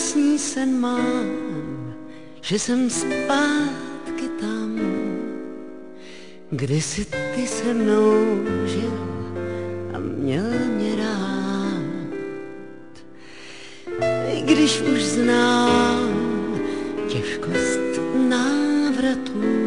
krásný sen mám, že jsem zpátky tam, kde si ty se mnou žil a měl mě rád. I když už znám těžkost návratů,